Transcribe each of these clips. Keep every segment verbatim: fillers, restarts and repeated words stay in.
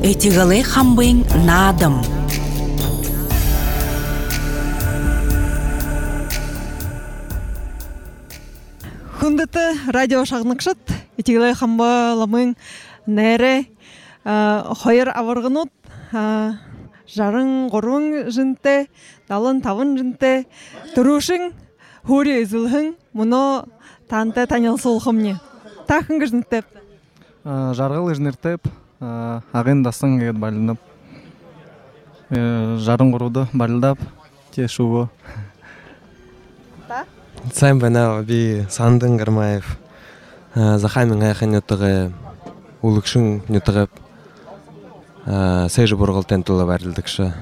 Этигале хамбын надым. Хундыты радио шағнықшыт, этигале хамба ламын нәре хойыр авырғынут, жарың ғорың жынты, далын тавын жынты, тұрушың, хури үзілхің, мұны танты танял солхымне. Тақыңғы жынтып? Жарғыл жыныртып, ағын дастың егет балынып, жарың ғыруды балындап, те шуы. Сайм бана би Сандын Гармаев, Захамин айхан нютығы, улықшын нютығып, сейжі бұрғылтен тұлы бәрілдікші.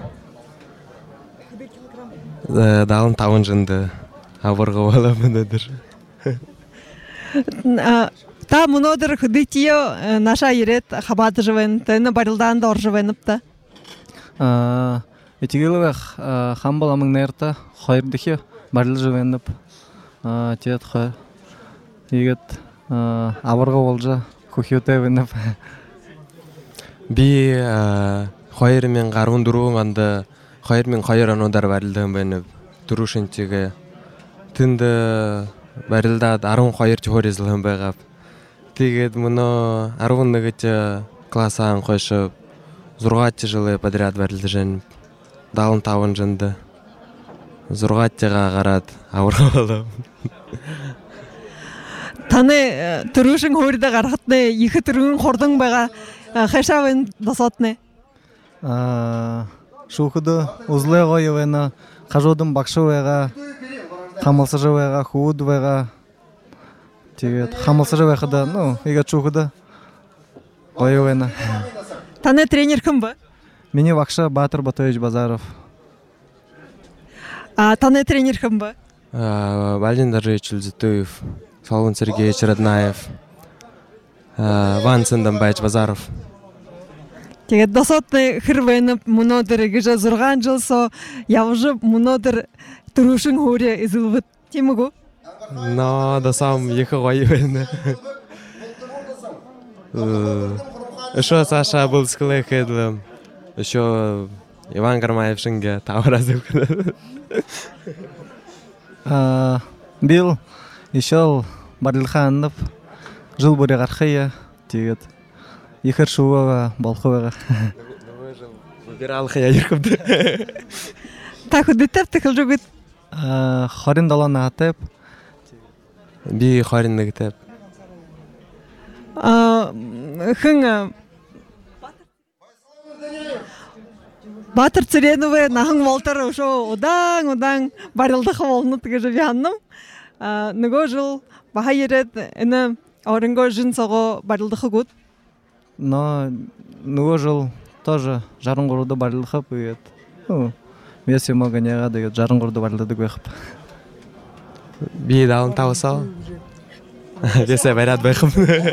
Далын тавын жынды, авырғы ола мұнадыр. Та мұнадыр хүдітіо наша ерет хабаты жывен, тәні барылдан да ор жывеніпті? Этигелівек хамбаламың нәрті қойырдықи барыл жывеніп. Тет қой, егет авырғы олжа, көкеуті өйніп. Би қойыр мен қаруын тұруын аңды қойыр мен қойыр анодар бәрілдігін бәйініп тұрушын тегі. Тінді бәрілдад аруын қойыр чөхорезілігін бәйгап. Тегет мұны аруын нүгітті классағын қойшып, зұрғатты жылы подряд бәрілді жәніп, далын тавын жынды. Зұрғаттыға қарад, ауырға болам. Таны тұрушың хорда қарғытны, екі тұрғын қордың баға қайшауын дасатны? Шуқыды ұзлы ғойы вәні, қажудың бақшы вәға, қамылсыжы вәға, хуыд вәға. Қамылсыжы вәқыда, ну, егет шуқыды ғойы вәні. Таны тренер кім ба? Мені бақшы Батыр Батойыч Базаров. Таны тренер кім ба? Валин Даржевич Ульзитуев, Салун Сергеевич Раднаев, Ван Сындамбайч Базаров. Тегет досатны хырвайнып, мұнодыр гіжа зұрған жылсо, яужып мұнодыр тұрушың хоре изылвыт. Темігу? Но досам екі ғойы бәйіні. Үшо Саша Булскілы кеділім. Үшо Иван Гармаев шынге тауыразып кеділім. Бил ишел барылханып, жыл бұре қарқия, тегет. Ехір шуыға, балқуыға. Бір алқия еркімді. Та хүдіттіп, тікіл жүгіт? Хорин даланы атып. Би хоринді кетіп. Хың Батыр Цыреновы, нахың Валтар ошо одаң-одаң барылдықы олны түгі жөбе анным. Нүгі жыл баға ерет, әні орынғы жын соғы барылдықы көт? Но нүгі жыл тоже жарын ғыруды барылдықы бүйет. Весе мога неға дегет жарын ғыруды барылдығы көйқып. Би далын тауысал. Весе байрат байқым.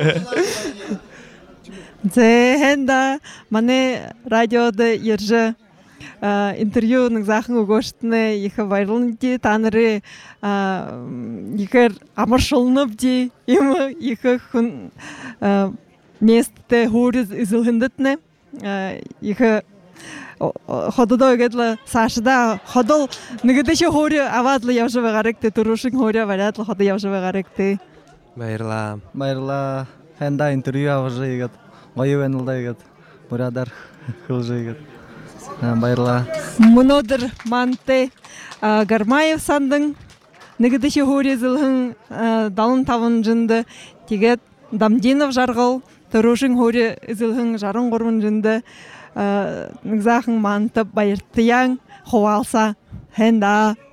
Зәхенда мане радиоды ержі интервьюның зақын өгөштіні егі байрылын де, таныры егер амыршылынып де, емі егі күн месті хөріз үзілгіндітіні егі ходыда өгедлі сашыда ходыл нүгідеші хөрі авадлы яужы вағаректі, тұрушың хөрі варадлы ходы яужы вағаректі. Байырла. Байырла, хэнда интервью аважы егет. Ғойы вәнілді егет, бұрадар қылжы егет. Байырла. Мұнодыр манты Гармаев сандың, нүгідіші хорезілхің далын тавын жынды, тегет Дамдинов жарғыл, тұрушың хорезілхің жарын ғорын жынды, нүгзақың манты байырттыяң, қуалса, хэнда.